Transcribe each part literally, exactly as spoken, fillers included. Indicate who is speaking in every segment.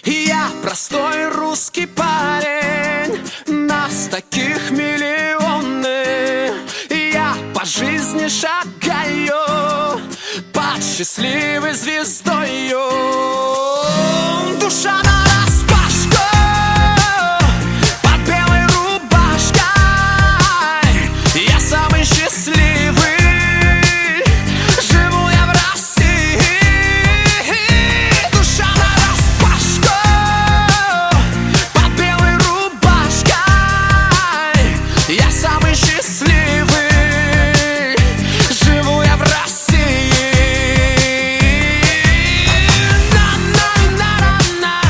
Speaker 1: Я простой русский парень, нас таких миллионы. Я по жизни шагаю под счастливой звездою. Душа нараспашку под белой рубашкой. Я самый счастливый, живу я в России. Душа нараспашку под белой рубашкой. Я самый счастливый, живу я в России. На-на-на-на-на,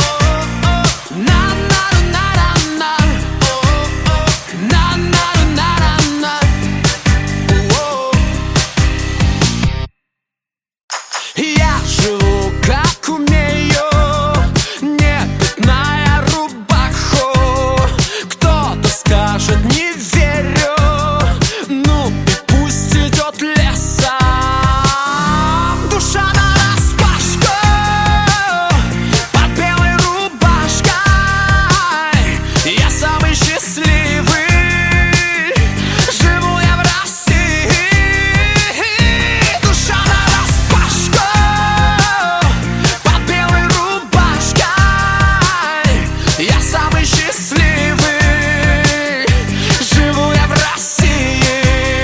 Speaker 1: на-на-на-на-на, на-на-на-на-на. Я живу как умею, не пятная рубаху. Кто-то скажет не верю, ну и пусть идет лесом. Душа нараспашку под белой рубашкой. Я самый счастливый, живу я в России. Душа нараспашку под белой рубашкой. Я самый счастливый, живу я в России.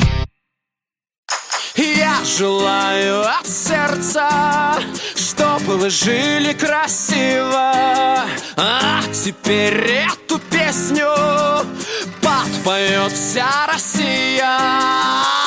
Speaker 1: Я желаю от сердца, чтобы вы жили красиво. А теперь эту песню подпоет вся Россия.